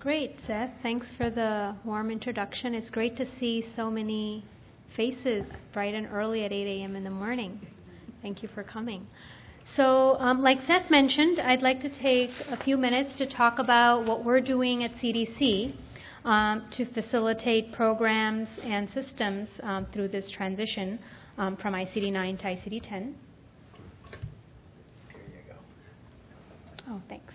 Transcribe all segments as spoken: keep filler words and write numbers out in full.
Great, Seth. Thanks for the warm introduction. It's great to see so many faces bright and early at eight a.m. in the morning. Thank you for coming. So, um, like Seth mentioned, I'd like to take a few minutes to talk about what we're doing at C D C um, to facilitate programs and systems um, through this transition um, from I C D nine to I C D ten. Here you go. Oh, thanks.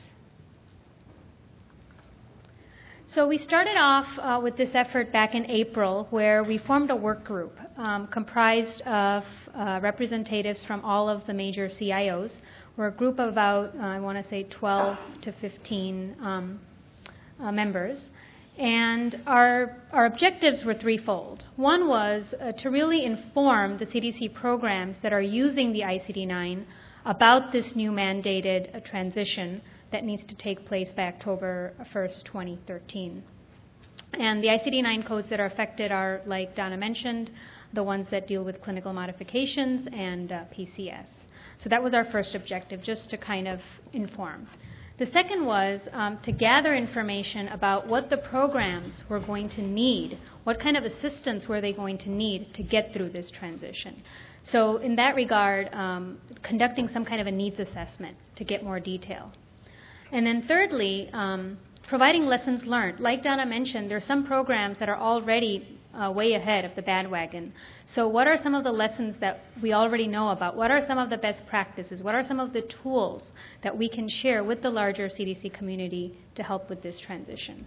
So we started off uh, with this effort back in April, where we formed a work group um, comprised of uh, representatives from all of the major C I Os. We're a group of about, uh, I want to say, twelve to fifteen um, uh, members. And our, our objectives were threefold. One was uh, to really inform the C D C programs that are using the I C D nine about this new mandated uh, transition that needs to take place by October first, twenty thirteen. And the I C D nine codes that are affected are, like Donna mentioned, the ones that deal with clinical modifications and uh, P C S. So that was our first objective, just to kind of inform. The second was um, to gather information about what the programs were going to need, what kind of assistance were they going to need to get through this transition. So in that regard, um, conducting some kind of a needs assessment to get more detail. And then thirdly, um, providing lessons learned. Like Donna mentioned, there are some programs that are already uh, way ahead of the bandwagon. So what are some of the lessons that we already know about? What are some of the best practices? What are some of the tools that we can share with the larger C D C community to help with this transition?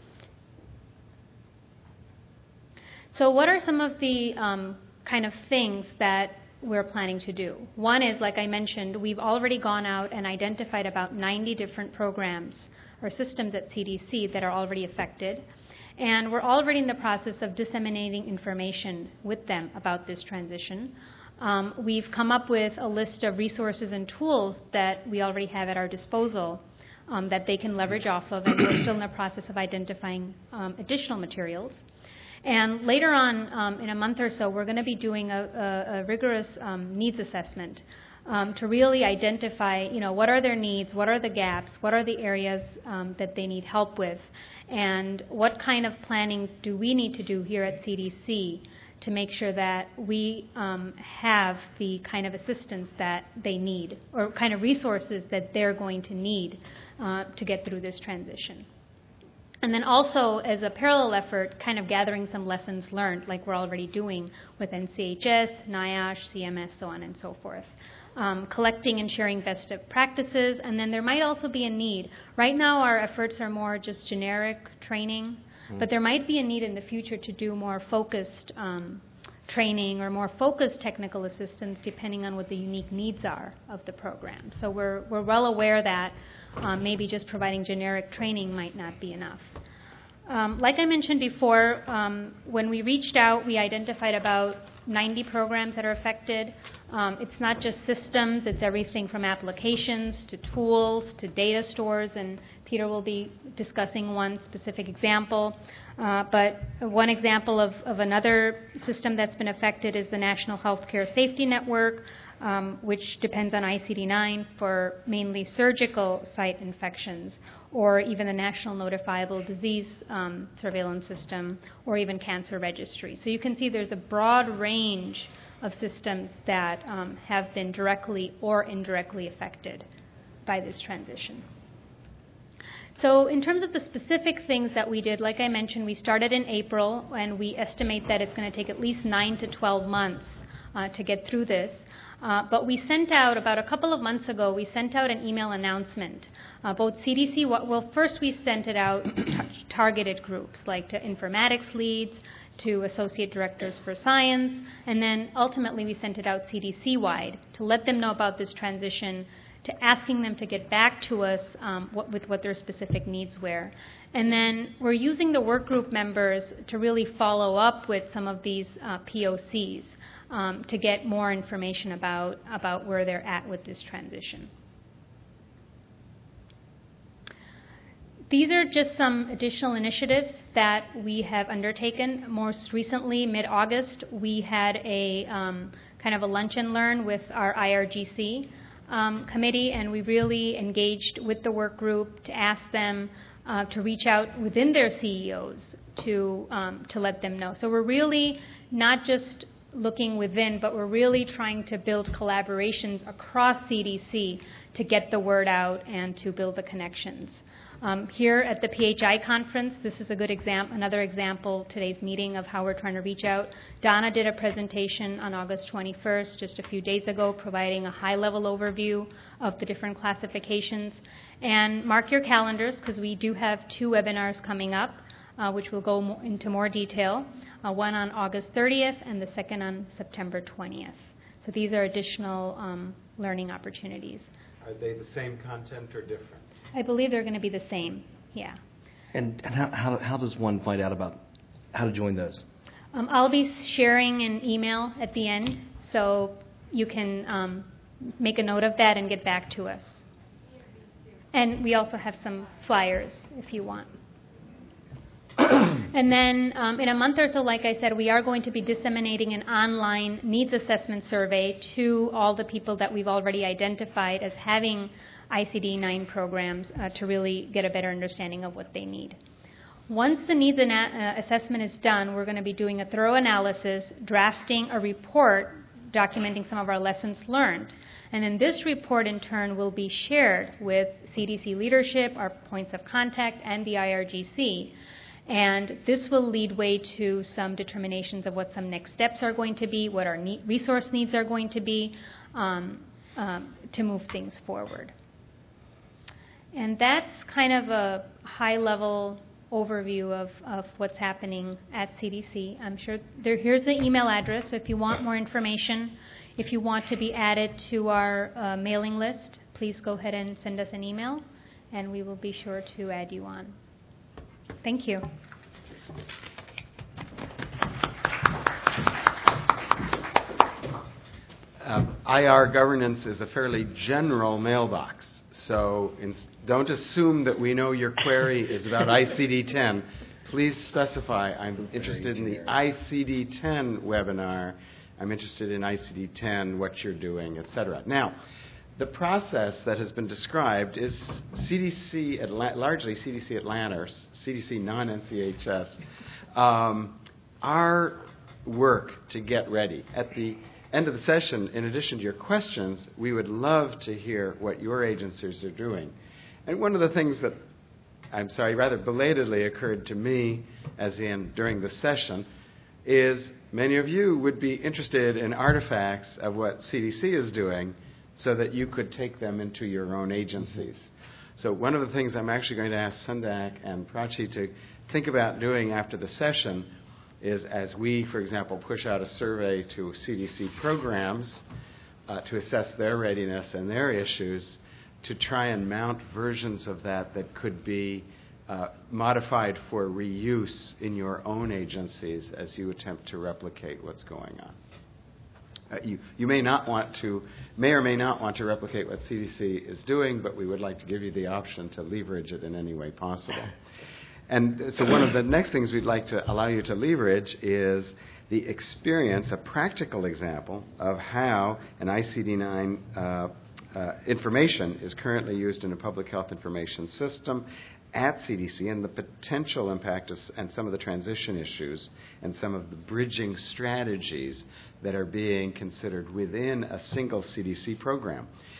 So what are some of the um, kind of things that we're planning to do? One is, like I mentioned, we've already gone out and identified about ninety different programs or systems at C D C that are already affected. And we're already in the process of disseminating information with them about this transition. Um, we've come up with a list of resources and tools that we already have at our disposal um, that they can leverage off of, and we're still in the process of identifying um, additional materials. And later on, um, in a month or so, we're going to be doing a, a, a rigorous um, needs assessment um, to really identify, you know, what are their needs, what are the gaps, what are the areas um, that they need help with, and what kind of planning do we need to do here at C D C to make sure that we um, have the kind of assistance that they need, or kind of resources that they're going to need uh, to get through this transition. And then also, as a parallel effort, kind of gathering some lessons learned, like we're already doing with N C H S, NIOSH, C M S, so on and so forth. Um, collecting and sharing best practices, and then there might also be a need. Right now, our efforts are more just generic training, mm-hmm. but there might be a need in the future to do more focused um, training or more focused technical assistance, depending on what the unique needs are of the program. So we're we're well aware that um, maybe just providing generic training might not be enough. Um, like I mentioned before, um, when we reached out, we identified about ninety programs that are affected. Um, it's not just systems, it's everything from applications to tools to data stores, and Peter will be discussing one specific example. Uh, but one example of, of another system that's been affected is the National Healthcare Safety Network, um, which depends on I C D nine for mainly surgical site infections, or even the National Notifiable Disease um, Surveillance System, or even Cancer Registry. So you can see there's a broad range of systems that um, have been directly or indirectly affected by this transition. So in terms of the specific things that we did, like I mentioned, we started in April, and we estimate that it's going to take at least nine to twelve months uh, to get through this. Uh, but we sent out, about a couple of months ago, we sent out an email announcement. Uh, both C D C, well, first we sent it out to targeted groups, like to informatics leads, to associate directors for science, and then ultimately we sent it out C D C-wide to let them know about this transition, to asking them to get back to us um, what, with what their specific needs were. And then we're using the work group members to really follow up with some of these uh, P O Cs um, to get more information about, about where they're at with this transition. These are just some additional initiatives that we have undertaken. Most recently, mid-August, we had a um, kind of a lunch and learn with our I R G C um, committee, and we really engaged with the work group to ask them uh, to reach out within their C E Os to um, to let them know. So we're really not just looking within, but we're really trying to build collaborations across C D C to get the word out and to build the connections. Um, here at the P H I conference, this is a good example, another example, today's meeting, of how we're trying to reach out. Donna did a presentation on August twenty-first, just a few days ago, providing a high-level overview of the different classifications. And mark your calendars, because we do have two webinars coming up, uh, which will go mo- into more detail, uh, one on August thirtieth and the second on September twentieth. So these are additional um, learning opportunities. Are they the same content or different? I believe they're going to be the same, yeah. And, and how, how, how does one find out about how to join those? Um, I'll be sharing an email at the end, so you can um, make a note of that and get back to us. And we also have some flyers if you want. And then um, in a month or so, like I said, we are going to be disseminating an online needs assessment survey to all the people that we've already identified as having I C D nine programs uh, to really get a better understanding of what they need. Once the needs ana- uh, assessment is done, we're going to be doing a thorough analysis, drafting a report documenting some of our lessons learned. And then this report, in turn, will be shared with C D C leadership, our points of contact, and the I R G C. And this will lead way to some determinations of what some next steps are going to be, what our need, resource needs are going to be, um, um, to move things forward. And that's kind of a high-level overview of, of what's happening at C D C. I'm sure there, here's the email address. So if you want more information, if you want to be added to our uh, mailing list, please go ahead and send us an email, and we will be sure to add you on. Thank you. Uh, I R governance is a fairly general mailbox, so in, don't assume that we know your query is about I C D ten. Please specify, I'm interested in the I C D ten webinar, I'm interested in I C D ten, what you're doing, et cetera. Now, the process that has been described is C D C, Atla- largely C D C Atlanta, or C D C non-N C H S, um, our work to get ready. At the end of the session, in addition to your questions, we would love to hear what your agencies are doing. And one of the things that, I'm sorry, rather belatedly occurred to me, as in during the session, is many of you would be interested in artifacts of what C D C is doing, so that you could take them into your own agencies. So one of the things I'm actually going to ask Sundak and Prachi to think about doing after the session is, as we, for example, push out a survey to C D C programs uh, to assess their readiness and their issues, to try and mount versions of that that could be uh, modified for reuse in your own agencies as you attempt to replicate what's going on. Uh, you, you may not want to, may or may not want to replicate what C D C is doing, but we would like to give you the option to leverage it in any way possible. And so one of the next things we'd like to allow you to leverage is the experience, a practical example of how an I C D nine uh, uh, information is currently used in a public health information system at C D C, and the potential impact of, and some of the transition issues and some of the bridging strategies that are being considered within a single C D C program.